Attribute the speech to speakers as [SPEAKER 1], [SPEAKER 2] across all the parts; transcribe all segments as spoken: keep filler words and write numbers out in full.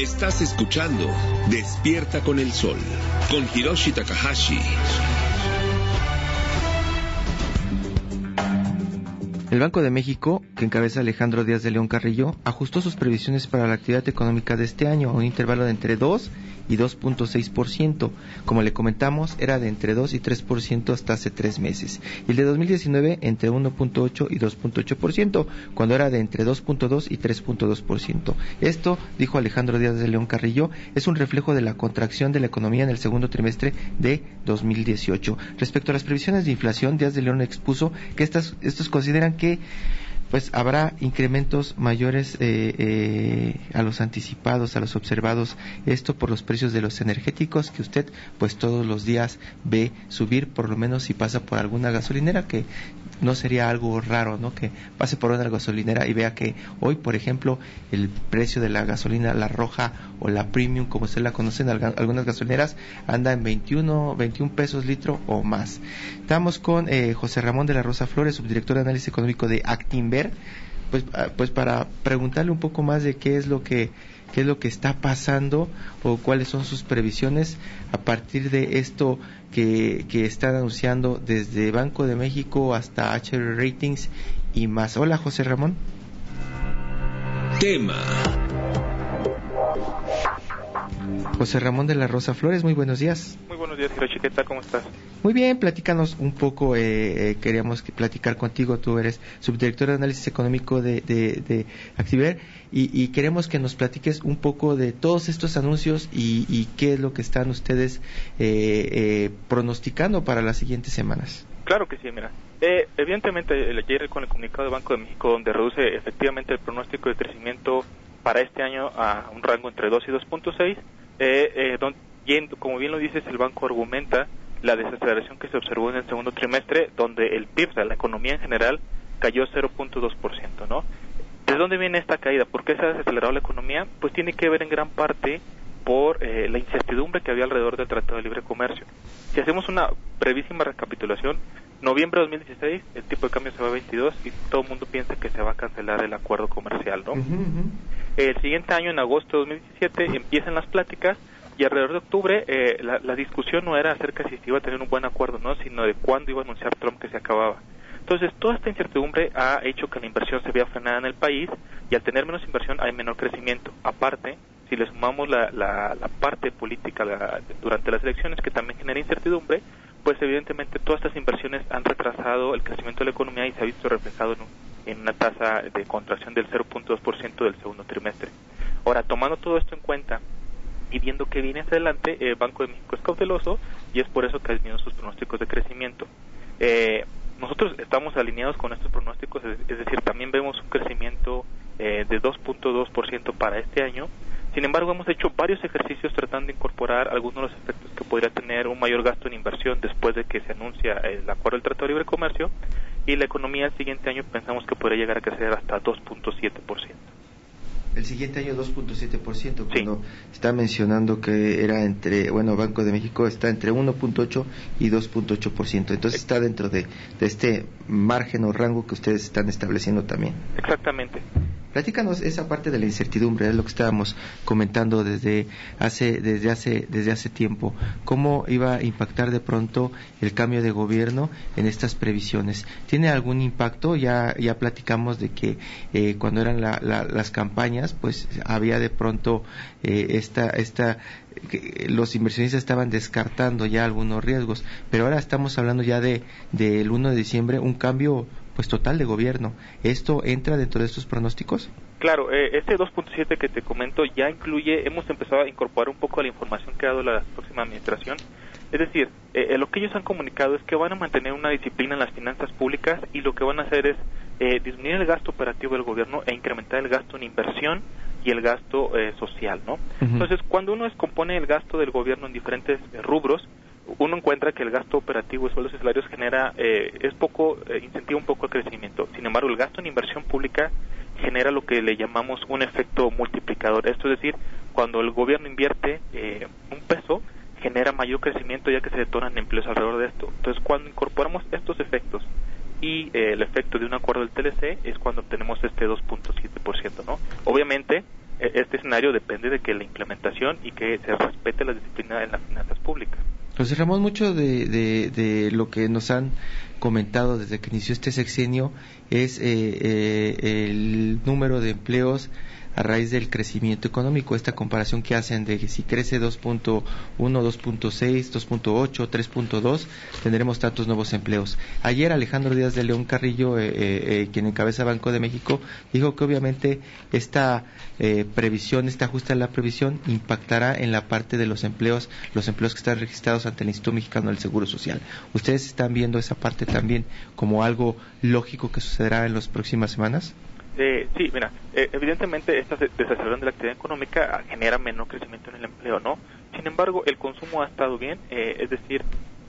[SPEAKER 1] Estás escuchando Despierta con el Sol, con Hiroshi Takahashi.
[SPEAKER 2] El Banco de México, que encabeza Alejandro Díaz de León Carrillo, ajustó sus previsiones para la actividad económica de este año a un intervalo de entre dos y dos punto seis por ciento. Como le comentamos, era de entre dos y tres por ciento hasta hace tres meses. Y el de dos mil diecinueve entre uno punto ocho y dos punto ocho por ciento, cuando era de entre dos punto dos y tres punto dos por ciento. Esto, dijo Alejandro Díaz de León Carrillo, es un reflejo de la contracción de la economía en el segundo trimestre de dos mil dieciocho. Respecto a las previsiones de inflación, Díaz de León expuso que estas, estos consideran que pues habrá incrementos mayores eh, eh, a los anticipados, a los observados, esto por los precios de los energéticos que usted pues todos los días ve subir, por lo menos si pasa por alguna gasolinera, que no sería algo raro, ¿no? Que pase por una gasolinera y vea que hoy, por ejemplo, el precio de la gasolina, la roja o la premium, como usted la conocen, algunas gasolineras, anda en veintiuno, veintiún pesos litro o más. Estamos con eh, José Ramón de la Rosa Flores, subdirector de análisis económico de Actinver, pues, pues para preguntarle un poco más de qué es lo que qué es lo que está pasando o cuáles son sus previsiones a partir de esto que, que están anunciando desde Banco de México hasta H R Ratings y más. Hola, José Ramón.
[SPEAKER 1] Tema.
[SPEAKER 2] José Ramón de la Rosa Flores, muy buenos días.
[SPEAKER 3] Muy buenos días, Hiroshi, ¿qué tal? ¿Cómo estás?
[SPEAKER 2] Muy bien, platícanos un poco, eh, eh, queríamos que platicar contigo, tú eres subdirector de análisis económico de, de, de Actinver y, y queremos que nos platiques un poco de todos estos anuncios y, y qué es lo que están ustedes eh, eh, pronosticando para las siguientes semanas.
[SPEAKER 3] Claro que sí, mira. Eh, evidentemente, ayer con el comunicado del Banco de México, donde reduce efectivamente el pronóstico de crecimiento para este año a un rango entre dos y dos punto seis, eh, eh, don, y como bien lo dices, el banco argumenta la desaceleración que se observó en el segundo trimestre, donde el P I B, o sea, la economía en general, cayó cero punto dos por ciento, ¿no? ¿De dónde viene esta caída? ¿Por qué se ha desacelerado la economía? Pues tiene que ver en gran parte por eh, la incertidumbre que había alrededor del Tratado de Libre Comercio. Si hacemos una brevísima recapitulación, noviembre de dos mil dieciséis, el tipo de cambio se va a veintidós y todo el mundo piensa que se va a cancelar el acuerdo comercial, ¿no? Uh-huh, uh-huh. El siguiente año, en agosto de dos mil diecisiete, empiezan las pláticas y alrededor de octubre eh, la, la discusión no era acerca de si se iba a tener un buen acuerdo, ¿no? Sino de cuándo iba a anunciar Trump que se acababa. Entonces, toda esta incertidumbre ha hecho que la inversión se vea frenada en el país y al tener menos inversión hay menor crecimiento. Aparte, si le sumamos la, la, la parte política la, durante las elecciones que también genera incertidumbre, pues evidentemente todas estas inversiones han retrasado el crecimiento de la economía y se ha visto reflejado en, un, en una tasa de contracción del cero punto dos por ciento del segundo trimestre. Ahora, tomando todo esto en cuenta y viendo que viene hacia adelante, el eh, Banco de México es cauteloso y es por eso que ha disminuido sus pronósticos de crecimiento. Eh, nosotros estamos alineados con estos pronósticos, es, es decir, también vemos un crecimiento eh, de dos punto dos por ciento para este año. Sin embargo, hemos hecho varios ejercicios tratando de incorporar algunos de los efectos que podría tener un mayor gasto en inversión después de que se anuncia el acuerdo del Tratado de Libre Comercio, y la economía el siguiente año pensamos que podría llegar a crecer hasta dos punto siete por ciento.
[SPEAKER 2] El siguiente año dos punto siete por ciento, cuando
[SPEAKER 3] sí.
[SPEAKER 2] Está mencionando que era entre, bueno, Banco de México está entre uno punto ocho y dos punto ocho por ciento, entonces está dentro de, de este margen o rango que ustedes están estableciendo también.
[SPEAKER 3] Exactamente.
[SPEAKER 2] Platícanos esa parte de la incertidumbre, es lo que estábamos comentando desde hace desde hace desde hace tiempo. ¿Cómo iba a impactar de pronto el cambio de gobierno en estas previsiones? ¿Tiene algún impacto? Ya ya platicamos de que eh, cuando eran la, la, las campañas, pues había de pronto eh, esta esta que los inversionistas estaban descartando ya algunos riesgos, pero ahora estamos hablando ya de del primero de diciembre, un cambio pues total de gobierno. ¿Esto entra dentro de estos pronósticos?
[SPEAKER 3] Claro, eh, este dos punto siete que te comento ya incluye, hemos empezado a incorporar un poco de la información que ha dado la próxima administración. Es decir, eh, lo que ellos han comunicado es que van a mantener una disciplina en las finanzas públicas y lo que van a hacer es eh, disminuir el gasto operativo del gobierno e incrementar el gasto en inversión y el gasto eh, social, ¿no? Uh-huh. Entonces, cuando uno descompone el gasto del gobierno en diferentes eh, rubros, uno encuentra que el gasto operativo de sueldos y salarios genera, eh, es poco, eh, incentiva un poco el crecimiento. Sin embargo, el gasto en inversión pública genera lo que le llamamos un efecto multiplicador. Esto es decir, cuando el gobierno invierte eh, un peso, genera mayor crecimiento ya que se detonan empleos alrededor de esto. Entonces, cuando incorporamos estos efectos y eh, el efecto de un acuerdo del T L C, es cuando obtenemos este dos punto siete por ciento, ¿no? Obviamente, este escenario depende de que la implementación y que se respete la disciplina en las finanzas públicas.
[SPEAKER 2] José Ramón, mucho de, de, de lo que nos han comentado desde que inició este sexenio es eh, eh, el número de empleos a raíz del crecimiento económico, esta comparación que hacen de que si crece dos punto uno, dos punto seis, dos punto ocho, tres punto dos, tendremos tantos nuevos empleos. Ayer Alejandro Díaz de León Carrillo, eh, eh, quien encabeza Banco de México, dijo que obviamente esta eh, previsión, este ajuste a la previsión impactará en la parte de los empleos, los empleos que están registrados ante el Instituto Mexicano del Seguro Social. ¿Ustedes están viendo esa parte también como algo lógico que sucederá en las próximas semanas?
[SPEAKER 3] Eh, sí, mira, eh, evidentemente esta desaceleración de la actividad económica genera menor crecimiento en el empleo, ¿no? Sin embargo, el consumo ha estado bien, eh, es decir,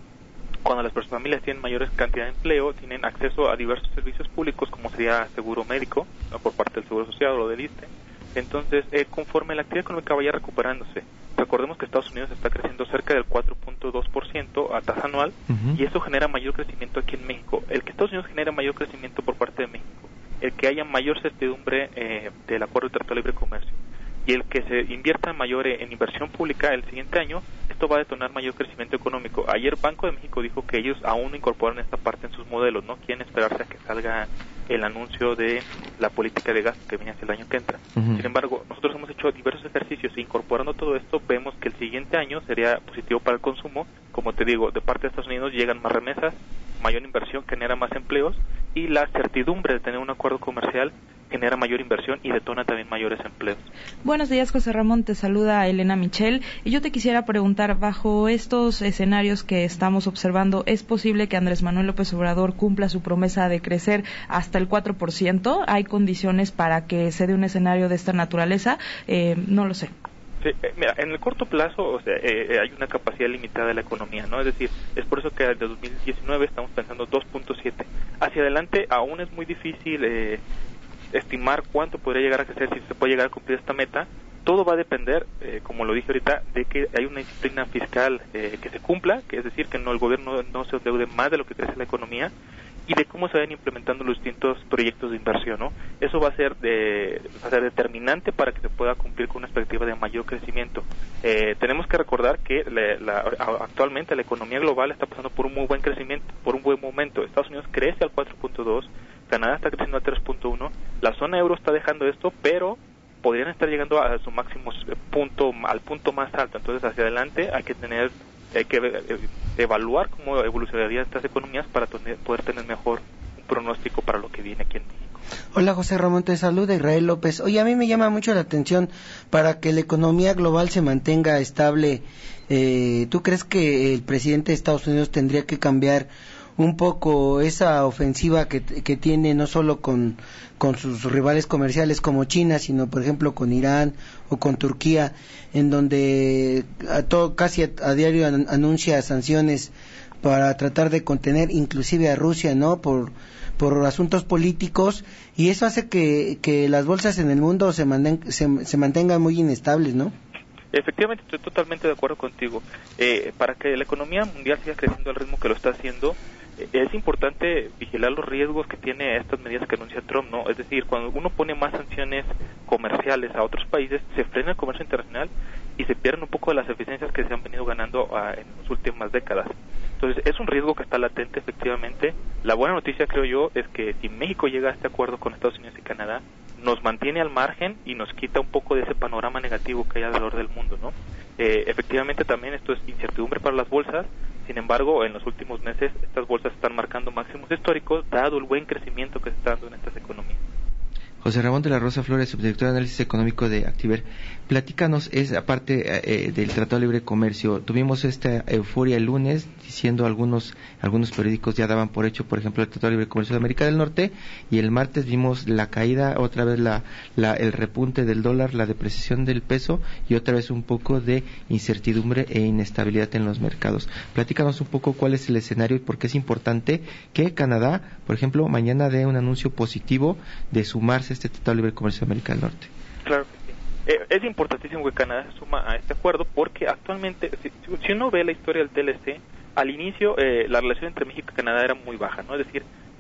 [SPEAKER 3] cuando las personas, familias tienen mayores cantidad de empleo, tienen acceso a diversos servicios públicos, como sería seguro médico, ¿no?, por parte del Seguro Social o del I S S S te. Entonces, eh, conforme la actividad económica vaya recuperándose, recordemos que Estados Unidos está creciendo cerca del cuatro punto dos por ciento a tasa anual, uh-huh. y eso genera mayor crecimiento aquí en México. El que Estados Unidos genera mayor crecimiento por parte de México, el que haya mayor certidumbre eh, del acuerdo de Tratado de Libre Comercio y el que se invierta mayor en inversión pública el siguiente año, esto va a detonar mayor crecimiento económico. Ayer Banco de México dijo que ellos aún no incorporan esta parte en sus modelos, no quieren esperarse a que salga el anuncio de la política de gasto que viene hacia el año que entra. Uh-huh. Sin embargo, nosotros hemos hecho diversos ejercicios e incorporando todo esto, vemos que el siguiente año sería positivo para el consumo. Como te digo, de parte de Estados Unidos llegan más remesas, mayor inversión genera más empleos y la certidumbre de tener un acuerdo comercial genera mayor inversión y detona también mayores empleos.
[SPEAKER 4] Buenos días, José Ramón, te saluda Elena Michel y yo te quisiera preguntar, bajo estos escenarios que estamos observando, ¿es posible que Andrés Manuel López Obrador cumpla su promesa de crecer hasta el cuatro por ciento? ¿Hay condiciones para que se dé un escenario de esta naturaleza? Eh, no lo sé.
[SPEAKER 3] Sí, eh, mira, en el corto plazo, o sea, eh, hay una capacidad limitada de la economía, ¿no? Es decir, es por eso que desde dos mil diecinueve estamos pensando dos punto siete. Hacia adelante aún es muy difícil eh, estimar cuánto podría llegar a crecer, si se puede llegar a cumplir esta meta. Todo va a depender, eh, como lo dije ahorita, de que hay una disciplina fiscal eh, que se cumpla, que es decir, que no el gobierno no se endeude más de lo que crece la economía, y de cómo se vayan implementando los distintos proyectos de inversión, ¿no? Eso va a ser de, va a ser determinante para que se pueda cumplir con una expectativa de mayor crecimiento. Eh, tenemos que recordar que la, la, actualmente la economía global está pasando por un muy buen crecimiento, por un buen momento. Estados Unidos crece al cuatro punto dos, Canadá está creciendo al tres punto uno, la zona euro está dejando esto, pero podrían estar llegando a su máximo punto, al punto más alto. Entonces, hacia adelante hay que tener hay que evaluar cómo evolucionarían estas economías para tener, poder tener mejor un pronóstico para lo que viene aquí en México.
[SPEAKER 5] Hola, José Ramón, te saluda Israel López. Oye, a mí me llama mucho la atención, para que la economía global se mantenga estable, eh, ¿tú crees que el presidente de Estados Unidos tendría que cambiar un poco esa ofensiva que, que tiene no solo con, con sus rivales comerciales como China, sino por ejemplo con Irán o con Turquía, en donde a todo, casi a, a diario an, anuncia sanciones para tratar de contener inclusive a Rusia, ¿no?, por por asuntos políticos, y eso hace que, que las bolsas en el mundo se, manden, se, se mantengan muy inestables, ¿no?
[SPEAKER 3] Efectivamente, estoy totalmente de acuerdo contigo. Eh, para que la economía mundial siga creciendo al ritmo que lo está haciendo, eh, es importante vigilar los riesgos que tiene estas medidas que anuncia Trump, ¿no? Es decir, cuando uno pone más sanciones comerciales a otros países, se frena el comercio internacional y se pierden un poco de las eficiencias que se han venido ganando uh, en las últimas décadas. Entonces, es un riesgo que está latente, efectivamente. La buena noticia, creo yo, es que si México llega a este acuerdo con Estados Unidos y Canadá, nos mantiene al margen y nos quita un poco de ese panorama negativo que hay alrededor del mundo, ¿no? Eh, efectivamente, también esto es incertidumbre para las bolsas. Sin embargo, en los últimos meses estas bolsas están marcando máximos históricos, dado el buen crecimiento que se está dando en estas economías.
[SPEAKER 2] José Ramón de la Rosa Flores, subdirector de análisis económico de Activer, platícanos, es aparte eh, del Tratado de Libre Comercio, tuvimos esta euforia el lunes, diciendo algunos algunos periódicos ya daban por hecho, por ejemplo, el Tratado de Libre Comercio de América del Norte, y el martes vimos la caída, otra vez la, la el repunte del dólar, la depreciación del peso, y otra vez un poco de incertidumbre e inestabilidad en los mercados. Platícanos un poco cuál es el escenario y por qué es importante que Canadá, por ejemplo, mañana dé un anuncio positivo de sumarse este Tratado de Libre Comercio de América del Norte.
[SPEAKER 3] Claro que sí. Eh, es importantísimo que Canadá se suma a este acuerdo porque actualmente, si, si uno ve la historia del T L C, al inicio eh, la relación entre México y Canadá era muy baja, ¿no? Es decir,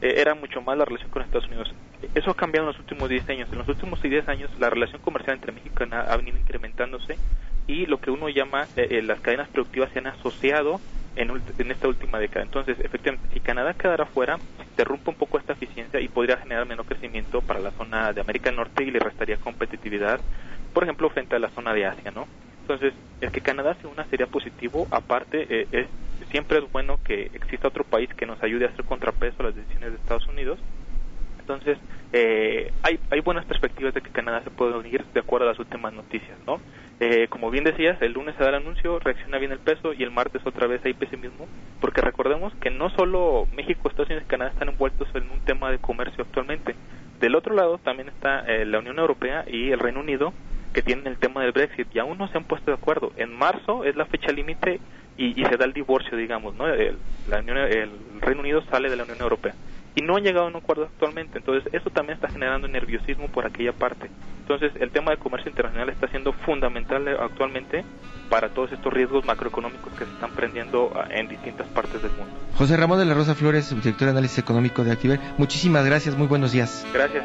[SPEAKER 3] eh, era mucho más la relación con Estados Unidos. Eso ha cambiado en los últimos diez años. En los últimos diez años la relación comercial entre México y Canadá ha venido incrementándose y lo que uno llama eh, eh, las cadenas productivas se han asociado en, en esta última década. Entonces, efectivamente, si Canadá quedara fuera, se interrumpe un poco esta eficiencia y podría generar menor crecimiento para la zona de América del Norte y le restaría competitividad, por ejemplo, frente a la zona de Asia, ¿no? Entonces, el que Canadá se una sería positivo. Aparte, eh, es siempre es bueno que exista otro país que nos ayude a hacer contrapeso a las decisiones de Estados Unidos. Entonces, eh, hay, hay buenas perspectivas de que Canadá se pueda unir de acuerdo a las últimas noticias, ¿no? Eh, como bien decías, el lunes se da el anuncio, reacciona bien el peso y el martes otra vez hay pesimismo, porque recordemos que no solo México, Estados Unidos y Canadá están envueltos en un tema de comercio actualmente. Del otro lado también está eh, la Unión Europea y el Reino Unido, que tienen el tema del Brexit y aún no se han puesto de acuerdo. En marzo es la fecha límite y, y se da el divorcio, digamos, ¿no? El, la Unión, el Reino Unido sale de la Unión Europea y no han llegado a un acuerdo actualmente. Entonces eso también está generando nerviosismo por aquella parte. Entonces el tema de comercio internacional está siendo fundamental actualmente para todos estos riesgos macroeconómicos que se están prendiendo en distintas partes del mundo.
[SPEAKER 2] José Ramón de la Rosa Flores, subdirector de análisis económico de Activer, muchísimas gracias, muy buenos días.
[SPEAKER 3] Gracias.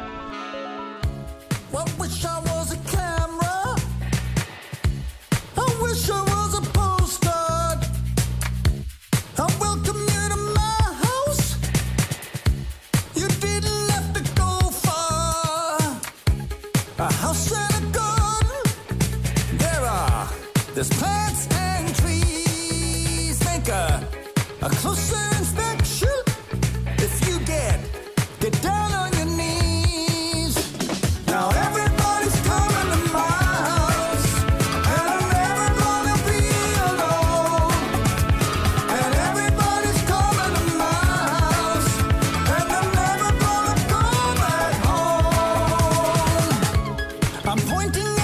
[SPEAKER 6] There's plants and trees. Make a, a closer inspection. If you get, get down on your knees. Now everybody's coming to my house, and I'm never gonna be alone. And everybody's coming to my house, and I'm never gonna go back home. I'm pointing